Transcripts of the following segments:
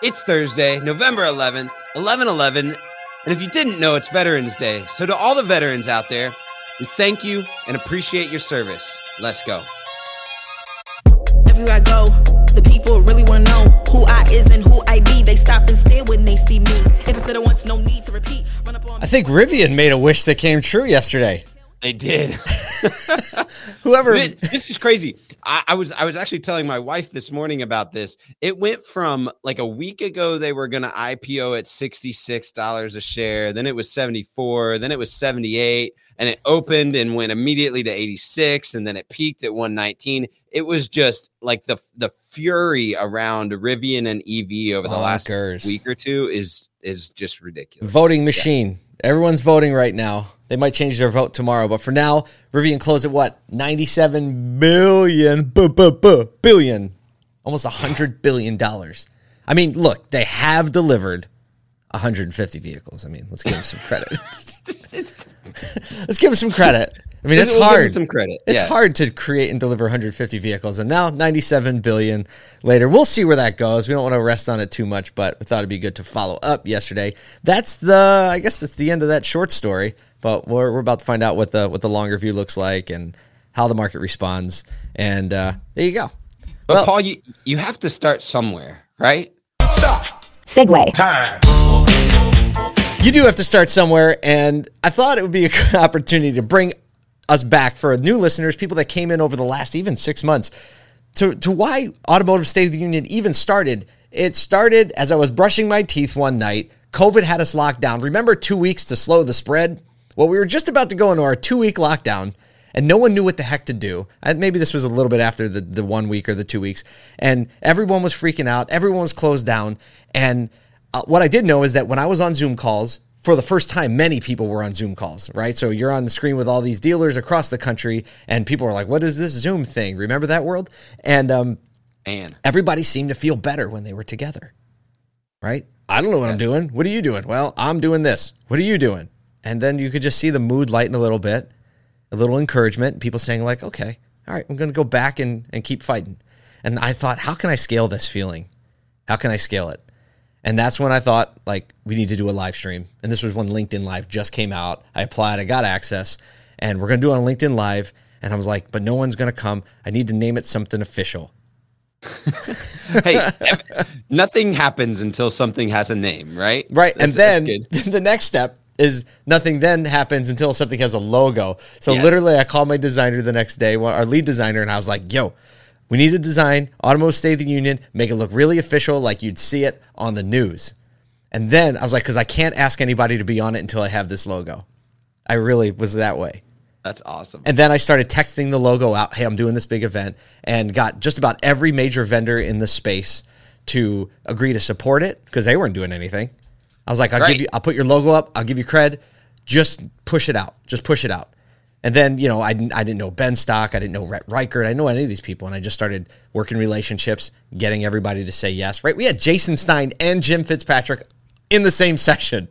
It's Thursday, November 11th, 11/11, and if you didn't know, it's Veterans Day. So to all the veterans out there, we thank you and appreciate your service. Let's go. Everywhere I go, the people really want to know who I is and who I be. They stop and stare when they see me. If it's said once, no need to repeat. Run up on I think Rivian made a wish that came true yesterday. They did. Whoever. This is crazy. I was actually telling my wife this morning about this. It went from like a week ago, they were going to IPO at $66 a share. Then it was 74. Then it was 78. And it opened and went immediately to 86. And then it peaked at 119. It was just like the fury around Rivian and EV over the last week or two is just ridiculous. Voting machine. Yeah. Everyone's voting right now. They might change their vote tomorrow, but for now, Rivian closed at what? 97 billion, billion, almost $100 billion. I mean, look, they have delivered 150 vehicles. I mean, let's give them some credit. Let's give them some credit. I mean, it's hard. Some credit. It's hard to create and deliver 150 vehicles, and now 97 billion later. We'll see where that goes. We don't want to rest on it too much, but we thought it'd be good to follow up yesterday. I guess that's the end of that short story. But we're about to find out what the longer view looks like and how the market responds. And there you go. But Paul, you have to start somewhere, right? Stop. Segue. Time. You do have to start somewhere, and I thought it would be a good opportunity to bring us back for new listeners, people that came in over the last even 6 months, to why Automotive State of the Union even started. It started as I was brushing my teeth one night. COVID had us locked down. Remember 2 weeks to slow the spread? Well, we were just about to go into our 2-week lockdown, and no one knew what the heck to do. Maybe this was a little bit after the 1 week or the 2 weeks, and everyone was freaking out. Everyone was closed down, and what I did know is that when I was on Zoom calls, for the first time, many people were on Zoom calls, right? So you're on the screen with all these dealers across the country, and people are like, what is this Zoom thing? Remember that world? And everybody seemed to feel better when they were together, right? I don't know what I'm doing. What are you doing? Well, I'm doing this. What are you doing? And then you could just see the mood lighten a little bit, a little encouragement, people saying like, okay, all right, I'm going to go back and keep fighting. And I thought, how can I scale this feeling? How can I scale it? And that's when I thought, like, we need to do a live stream. And this was when LinkedIn Live just came out. I applied, I got access, and we're going to do it on LinkedIn Live. And I was like, but no one's going to come. I need to name it something official. Hey, nothing happens until something has a name, right? Right. And then the next step is nothing then happens until something has a logo. So literally, I called my designer the next day, our lead designer, and I was like, yo, we need to design Automotive State of the Union, make it look really official, like you'd see it on the news. And then I was like, because I can't ask anybody to be on it until I have this logo. I really was that way. That's awesome. And then I started texting the logo out. Hey, I'm doing this big event, and got just about every major vendor in the space to agree to support it because they weren't doing anything. I was like, I'll put your logo up. I'll give you cred. Just push it out. Just push it out. And then, I didn't know Ben Stock. I didn't know Rhett Reichert. I didn't know any of these people. And I just started working relationships, getting everybody to say yes, right? We had Jason Stein and Jim Fitzpatrick in the same session.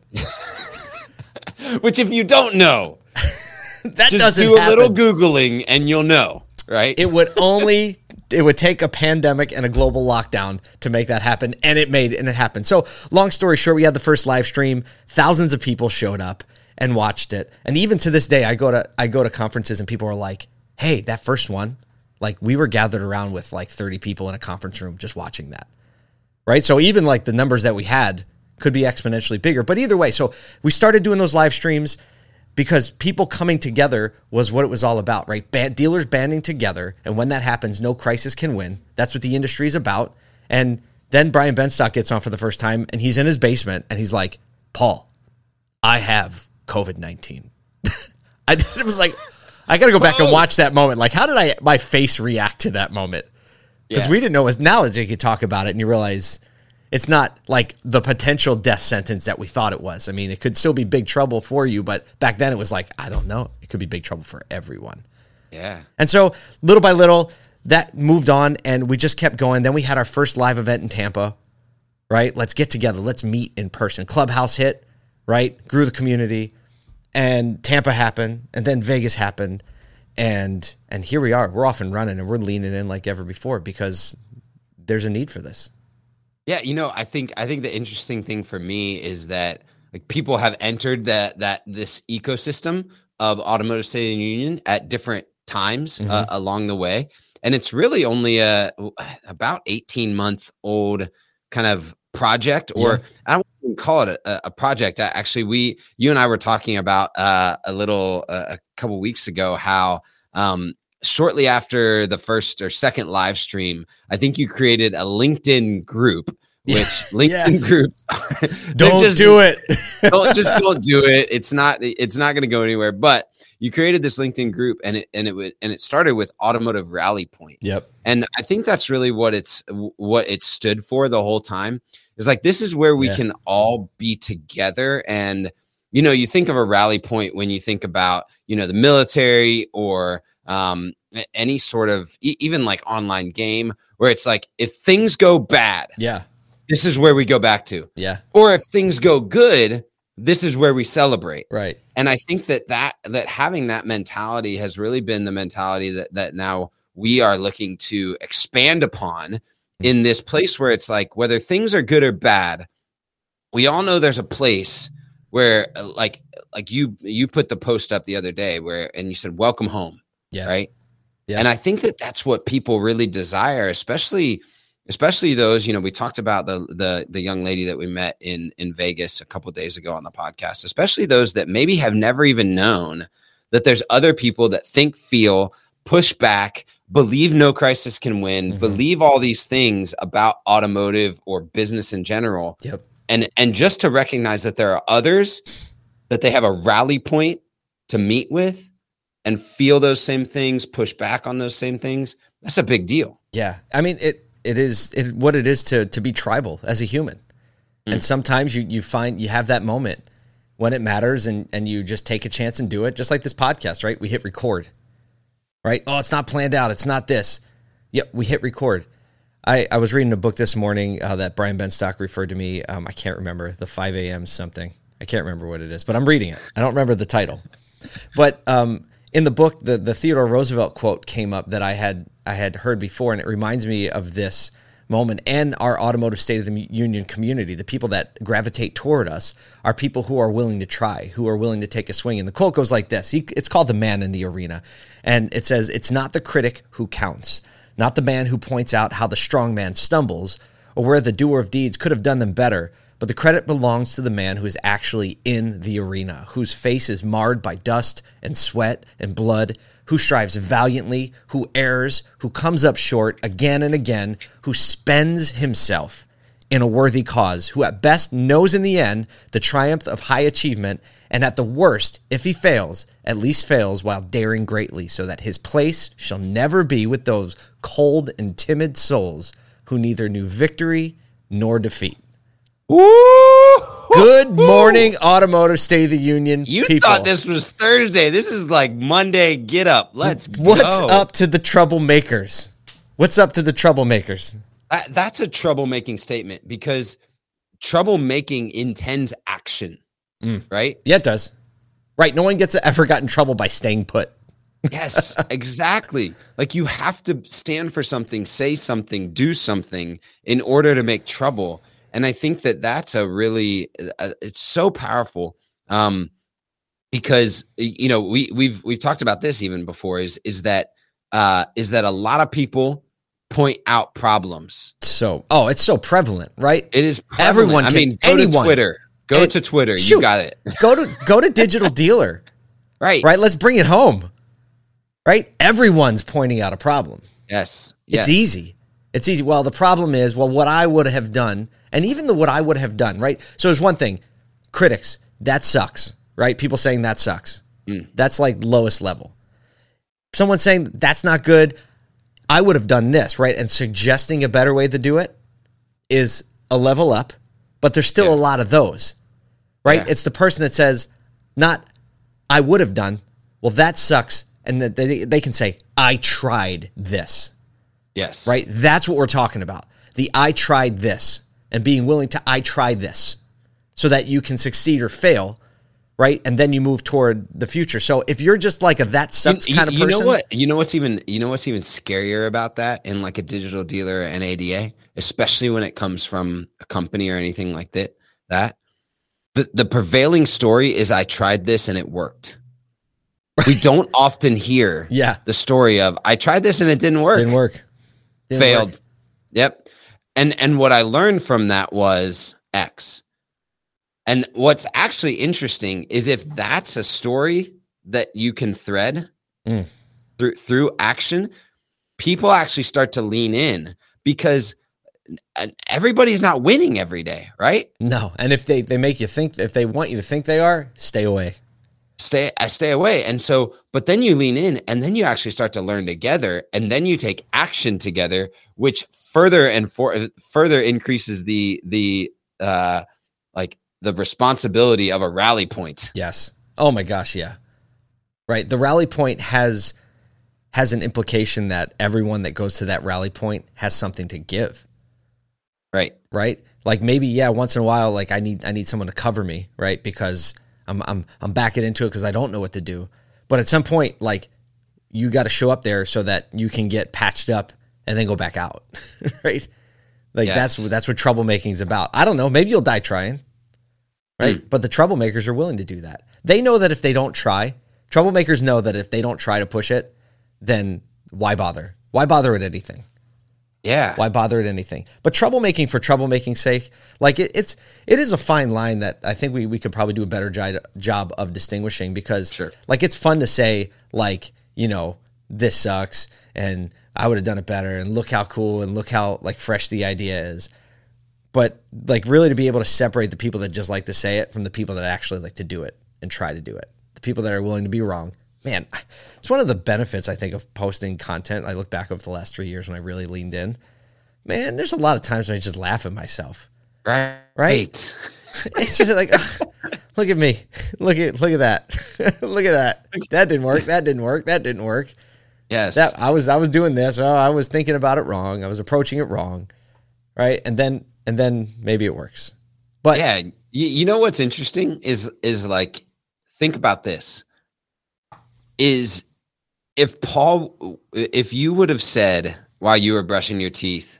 Which, if you don't know, that just doesn't do a happen. little Googling and you'll know, right? It would take a pandemic and a global lockdown to make that happen. And it happened. So long story short, we had the first live stream. Thousands of people showed up and watched it. And even to this day, I go to conferences and people are like, hey, that first one, like we were gathered around with like 30 people in a conference room just watching that. Right. So even like the numbers that we had could be exponentially bigger. But either way, so we started doing those live streams because people coming together was what it was all about, right? Dealers banding together. And when that happens, no crisis can win. That's what the industry is about. And then Brian Benstock gets on for the first time and he's in his basement and he's like, Paul, I have COVID-19. It was like, I got to go back and watch that moment. Like, how did my face react to that moment? Because we didn't know. Now that you could talk about it and you realize it's not like the potential death sentence that we thought it was. I mean, it could still be big trouble for you, but back then it was like, I don't know. It could be big trouble for everyone. Yeah. And so little by little, that moved on and we just kept going. Then we had our first live event in Tampa, right? Let's get together. Let's meet in person. Clubhouse hit, right? Grew the community, and Tampa happened, and then Vegas happened, and here we are. We're off and running, and we're leaning in like ever before because there's a need for this. Yeah, I think the interesting thing for me is that like people have entered this ecosystem of Automotive State of the Union at different times along the way, and it's really only a about 18-month old kind of project, or I don't even call it a project. Actually, you and I were talking about a couple weeks ago how shortly after the first or second live stream, I think you created a LinkedIn group, which LinkedIn groups don't do it. don't do it. It's not going to go anywhere. But you created this LinkedIn group, and it started with Automotive Rally Point. Yep. And I think that's really what it stood for the whole time. Is like, this is where we can all be together. And you think of a rally point when you think about the military or any sort of even like online game where it's like, if things go bad, this is where we go back to. Yeah. Or if things go good, this is where we celebrate. Right. And I think that having that mentality has really been the mentality that now we are looking to expand upon in this place where it's like, whether things are good or bad, we all know there's a place where like you put the post up the other day and you said, welcome home. Yeah. Right. Yeah. And I think that's what people really desire, especially those, we talked about the young lady that we met in Vegas a couple of days ago on the podcast, especially those that maybe have never even known that there's other people that think, feel, push back, believe no crisis can win, believe all these things about automotive or business in general. Yep. And just to recognize that there are others that they have a rally point to meet with and feel those same things, push back on those same things. That's a big deal. Yeah. I mean, it is what it is to be tribal as a human. And sometimes you find you have that moment when it matters and you just take a chance and do it. Just like this podcast, right? We hit record, right? Oh, it's not planned out. It's not this. Yep. We hit record. I was reading a book this morning that Brian Benstock referred to me. I can't remember the 5 a.m. something. I can't remember what it is, but I'm reading it. I don't remember the title. But in the book, the Theodore Roosevelt quote came up that I had heard before, and it reminds me of this moment and our Automotive State of the Union community. The people that gravitate toward us are people who are willing to try, who are willing to take a swing. And the quote goes like this. It's called The Man in the Arena. And it says, "It's not the critic who counts, not the man who points out how the strong man stumbles or where the doer of deeds could have done them better, but the credit belongs to the man who is actually in the arena, whose face is marred by dust and sweat and blood, who strives valiantly, who errs, who comes up short again and again, who spends himself in a worthy cause, who at best knows in the end the triumph of high achievement, and at the worst, if he fails, at least fails while daring greatly, so that his place shall never be with those cold and timid souls who neither knew victory nor defeat." Woo! Good morning, Automotive State of the Union people. Thought this was Thursday. This is like Monday. Get up. Let's go. What's up to the troublemakers? What's up to the troublemakers? That's a troublemaking statement because troublemaking intends action, right? Yeah, it does. Right. No one gets ever got in trouble by staying put. Yes, exactly. Like you have to stand for something, say something, do something in order to make trouble. And I think that's a really, it's so powerful because, we've talked about this even before is that a lot of people point out problems. It's so prevalent, right? It is prevalent. Everyone go to Twitter. Go to Twitter. Shoot, you got it. Go to Digital Dealer. Right. Let's bring it home. Right? Everyone's pointing out a problem. Yes. It's easy. It's easy. Well, the problem is, what I would have done, and even what I would have done, right? So there's one thing, critics, that sucks, right? People saying that sucks. That's like lowest level. Someone saying that's not good, I would have done this, right? And suggesting a better way to do it is a level up, but there's still a lot of those, right? Yeah. It's the person that says, not I would have done, well, that sucks. And that they can say, I tried this. Yes. Right? That's what we're talking about. The I tried this and being willing to I try this so that you can succeed or fail, right? And then you move toward the future. So if you're just like a that sucks kind of person. You know what's even scarier about that in like a Digital Dealer and ADA especially when it comes from a company or anything like that. The prevailing story is I tried this and it worked. We don't often hear the story of I tried this and it didn't work. Failed. Yep. And what I learned from that was X. And what's actually interesting is if that's a story that you can thread through action, people actually start to lean in because everybody's not winning every day, right? No. And if they make you think, if they want you to think they are, stay away. Stay away. And so, but then you lean in and then you actually start to learn together and then you take action together, which further increases the responsibility of a rally point. Yes. Oh my gosh. Yeah. Right. The rally point has an implication that everyone that goes to that rally point has something to give. Right. Right. Like maybe, once in a while, like I need someone to cover me, right? Because I'm backing into it because I don't know what to do. But at some point, like you got to show up there so that you can get patched up and then go back out. Right. Like that's what troublemaking is about. I don't know. Maybe you'll die trying. Right. But the troublemakers are willing to do that. They know that if they don't try, troublemakers know that if they don't try to push it, then why bother? Why bother at anything? Yeah. Why bother at anything? But troublemaking for troublemaking's sake, like it is a fine line that I think we could probably do a better job of distinguishing because like it's fun to say like, you know, this sucks and I would have done it better and look how cool and look how like fresh the idea is. But like really to be able to separate the people that just like to say it from the people that actually like to do it and try to do it. The people that are willing to be wrong. Man, it's one of the benefits, I think, of posting content. I look back over the last 3 years when I really leaned in. Man, there's a lot of times when I just laugh at myself. Right. It's just like, look at me. Look at that. Look at that. That didn't work. That didn't work. That didn't work. Yes. I was doing this. Oh, I was thinking about it wrong. I was approaching it wrong. Right. And then maybe it works. But yeah, you know what's interesting is like, think about this. Is if you would have said while you were brushing your teeth,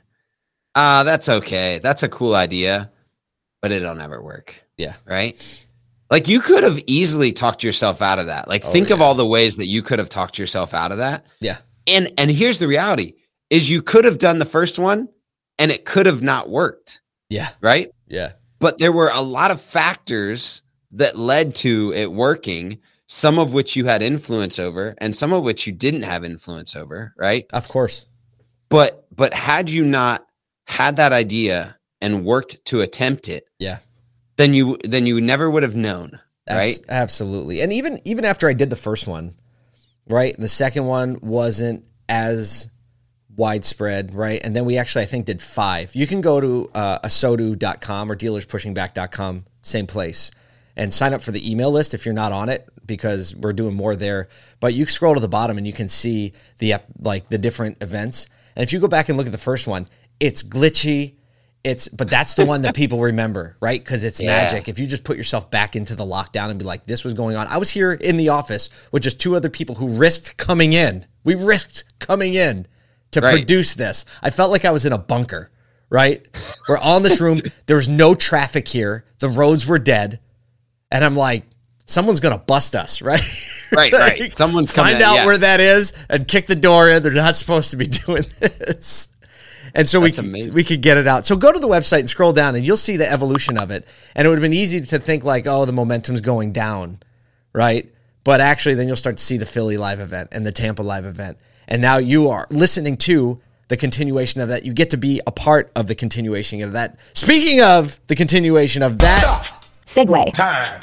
that's okay. That's a cool idea, but it'll never work. Yeah. Right. Like you could have easily talked yourself out of that. Like think of all the ways that you could have talked yourself out of that. Yeah. And here's the reality is you could have done the first one and it could have not worked. Yeah. Right. Yeah. But there were a lot of factors that led to it working, some of which you had influence over and some of which you didn't have influence over, right? Of course. But had you not had that idea and worked to attempt it, then you never would have known, right? Absolutely. And even after I did the first one, right? And the second one wasn't as widespread, right? And then we actually, I think, did 5. You can go to asodu.com or dealerspushingback.com, same place, and sign up for the email list if you're not on it because we're doing more there. But you scroll to the bottom and you can see the different events. And if you go back and look at the first one, it's glitchy. But that's the one that people remember, right? Because it's magic. If you just put yourself back into the lockdown and be like, this was going on. I was here in the office with just 2 other people who risked coming in. We risked coming in to produce this. I felt like I was in a bunker, right? We're all in this room. There was no traffic here. The roads were dead. And I'm like, someone's going to bust us, right? Right. Someone's coming find out where that is and kick the door in. They're not supposed to be doing this. And so we could get it out. So go to the website and scroll down and you'll see the evolution of it. And it would have been easy to think like, oh, the momentum's going down, right? But actually then you'll start to see the Philly live event and the Tampa live event. And now you are listening to the continuation of that. You get to be a part of the continuation of that. Speaking of the continuation of that. Segue. Time.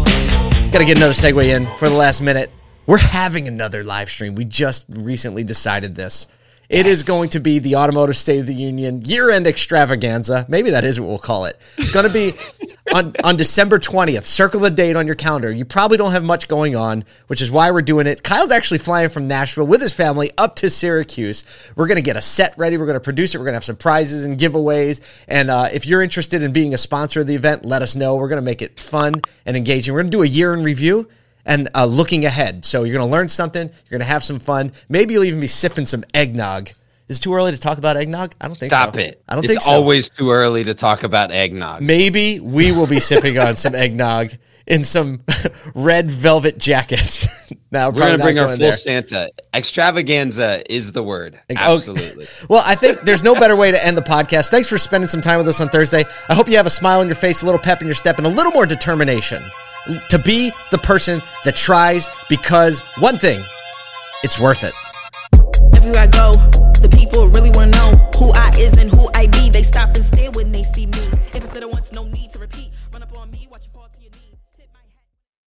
Got to get another segue in for the last minute. We're having another live stream. We just recently decided this. It is going to be the Automotive State of the Union year-end extravaganza. Maybe that is what we'll call it. It's going to be on December 20th. Circle the date on your calendar. You probably don't have much going on, which is why we're doing it. Kyle's actually flying from Nashville with his family up to Syracuse. We're going to get a set ready. We're going to produce it. We're going to have some prizes and giveaways. And if you're interested in being a sponsor of the event, let us know. We're going to make it fun and engaging. We're going to do a year in review and looking ahead. So you're going to learn something. You're going to have some fun. Maybe you'll even be sipping some eggnog. Is it too early to talk about eggnog? I don't think Stop so. it. I don't it's think so. always too early to talk about eggnog. Maybe we will be sipping on some eggnog in some red velvet jackets. Now We're going to bring our full Santa. Extravaganza is the word. Absolutely. Well, I think there's no better way to end the podcast. Thanks for spending some time with us on Thursday. I hope you have a smile on your face, a little pep in your step, and a little more determination to be the person that tries, because one thing, it's worth it. Everywhere I go, the people really want to know who I is and who I be. They stop and stare when they see me. If it's said it once, no need to repeat. Run up on me, watch you fall to your knees.